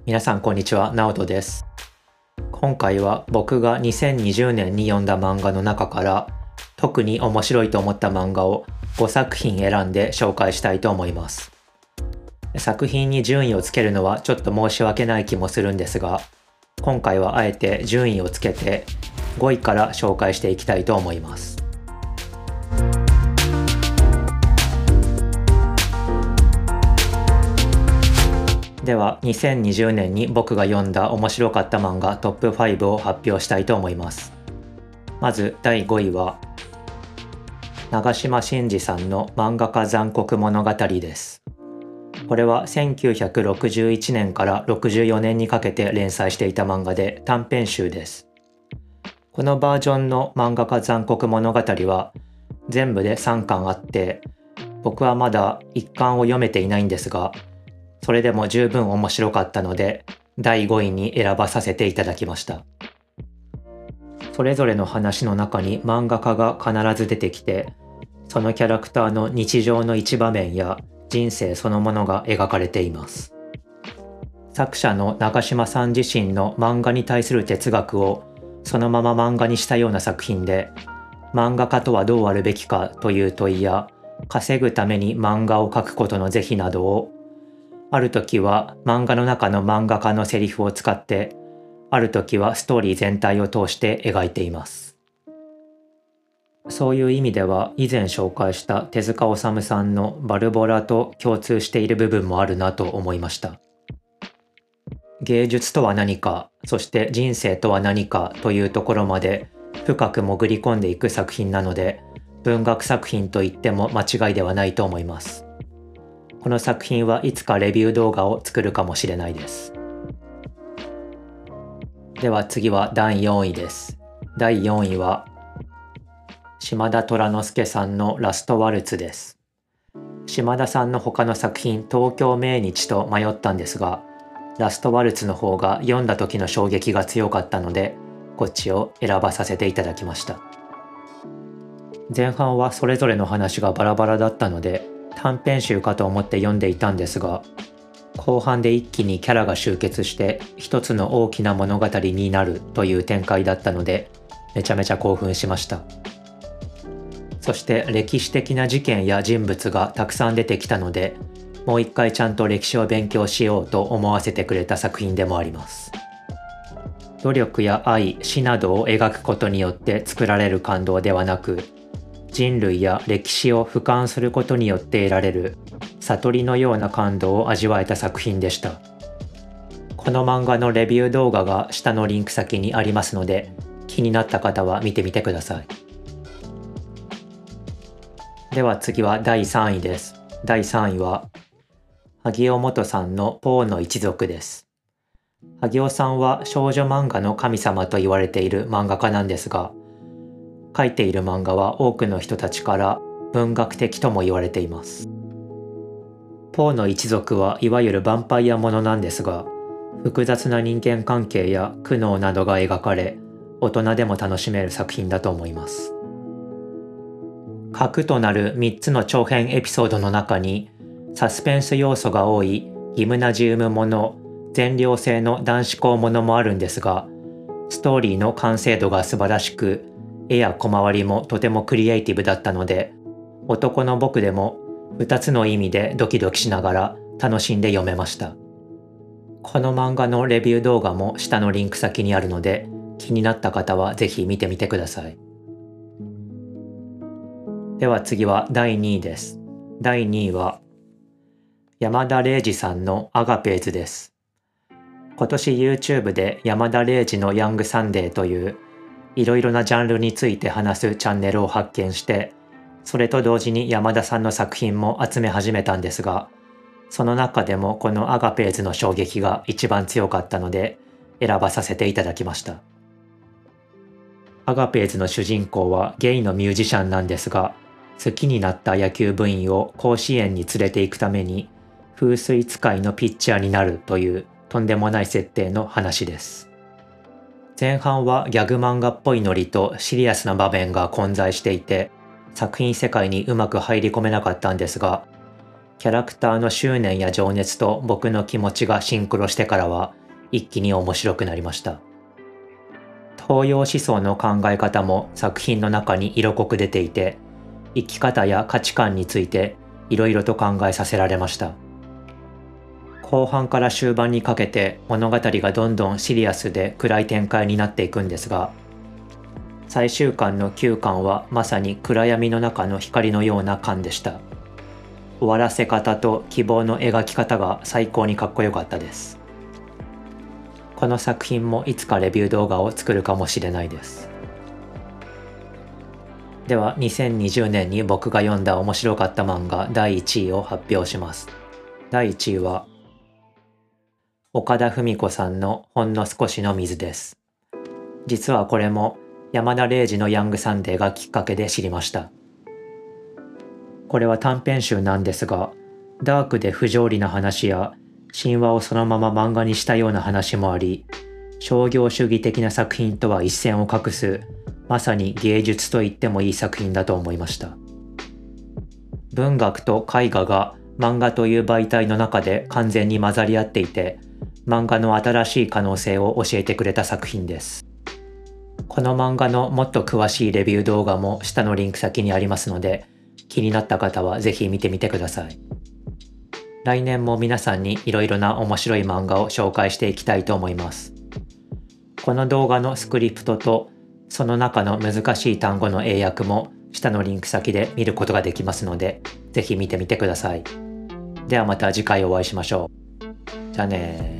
皆さんこんにちは、ナオトです。今回は僕が2020年に読んだ漫画の中から特に面白いと思った漫画を5作品選んで紹介したいと思います。作品に順位をつけるのはちょっと申し訳ない気もするんですが、今回はあえて順位をつけて5位から紹介していきたいと思います。では2020年に僕が読んだ面白かった漫画トップ5を発表したいと思います。まず第5位は長嶋真司さんの漫画家残酷物語です。これは1961年から64年にかけて連載していた漫画で短編集です。このバージョンの漫画家残酷物語は全部で3巻あって、僕はまだ1巻を読めていないんですが、それでも十分面白かったので第5位に選ばさせていただきました。それぞれの話の中に漫画家が必ず出てきて、そのキャラクターの日常の一場面や人生そのものが描かれています。作者の長嶋さん自身の漫画に対する哲学をそのまま漫画にしたような作品で、漫画家とはどうあるべきかという問いや、稼ぐために漫画を描くことの是非などを、ある時は漫画の中の漫画家のセリフを使って、ある時はストーリー全体を通して描いています。そういう意味では以前紹介した手塚治虫さんのバルボラと共通している部分もあるなと思いました。芸術とは何か、そして人生とは何かというところまで深く潜り込んでいく作品なので、文学作品と言っても間違いではないと思います。この作品はいつかレビュー動画を作るかもしれないです。では次は第4位です。第4位は島田虎之介さんのラストワルツです。島田さんの他の作品東京命日と迷ったんですが、ラストワルツの方が読んだ時の衝撃が強かったので、こっちを選ばさせていただきました。前半はそれぞれの話がバラバラだったので、短編集かと思って読んでいたんですが、後半で一気にキャラが集結して一つの大きな物語になるという展開だったので、めちゃめちゃ興奮しました。そして歴史的な事件や人物がたくさん出てきたので、もう一回ちゃんと歴史を勉強しようと思わせてくれた作品でもあります。努力や愛、死などを描くことによって作られる感動ではなく、人類や歴史を俯瞰することによって得られる悟りのような感動を味わえた作品でした。この漫画のレビュー動画が下のリンク先にありますので、気になった方は見てみてください。では次は第3位です。第3位は萩尾元さんのポーの一族です。萩尾さんは少女漫画の神様と言われている漫画家なんですが、描いている漫画は多くの人たちから文学的とも言われています。ポーの一族はいわゆるヴァンパイアものなんですが、複雑な人間関係や苦悩などが描かれ、大人でも楽しめる作品だと思います。核となる3つの長編エピソードの中に、サスペンス要素が多いギムナジウムもの、全寮制の男子校ものもあるんですが、ストーリーの完成度が素晴らしく、絵や小回りもとてもクリエイティブだったので、男の僕でも2つの意味でドキドキしながら楽しんで読めました。この漫画のレビュー動画も下のリンク先にあるので、気になった方はぜひ見てみてください。では次は第2位です。第2位は山田礼二さんのアガペーズです。今年 YouTube で山田礼二のヤングサンデーといういろいろなジャンルについて話すチャンネルを発見して、それと同時に山田さんの作品も集め始めたんですが、その中でもこのアガペーズの衝撃が一番強かったので選ばさせていただきました。アガペーズの主人公はゲイのミュージシャンなんですが、好きになった野球部員を甲子園に連れて行くために風水使いのピッチャーになるというとんでもない設定の話です。前半はギャグ漫画っぽいノリとシリアスな場面が混在していて、作品世界にうまく入り込めなかったんですが、 キャラクターの執念や情熱と僕の気持ちがシンクロしてからは一気に面白くなりました。東洋思想の考え方も作品の中に色濃く出ていて、生き方や価値観についていろいろと考えさせられました。後半から終盤にかけて物語がどんどんシリアスで暗い展開になっていくんですが、最終巻の9巻はまさに暗闇の中の光のような巻でした。終わらせ方と希望の描き方が最高にかっこよかったです。この作品もいつかレビュー動画を作るかもしれないです。では2020年に僕が読んだ面白かった漫画第1位を発表します。第1位は岡田文子さんのほんの少しの水です。実はこれも山田礼二のヤングサンデーがきっかけで知りました。これは短編集なんですが、ダークで不条理な話や神話をそのまま漫画にしたような話もあり、商業主義的な作品とは一線を画す、まさに芸術と言ってもいい作品だと思いました。文学と絵画が漫画という媒体の中で完全に混ざり合っていて、漫画の新しい可能性を教えてくれた作品です。この漫画のもっと詳しいレビュー動画も下のリンク先にありますので、気になった方はぜひ見てみてください。来年も皆さんにいろいろな面白い漫画を紹介していきたいと思います。この動画のスクリプトとその中の難しい単語の英訳も下のリンク先で見ることができますので、ぜひ見てみてください。ではまた次回お会いしましょう。じゃあねー。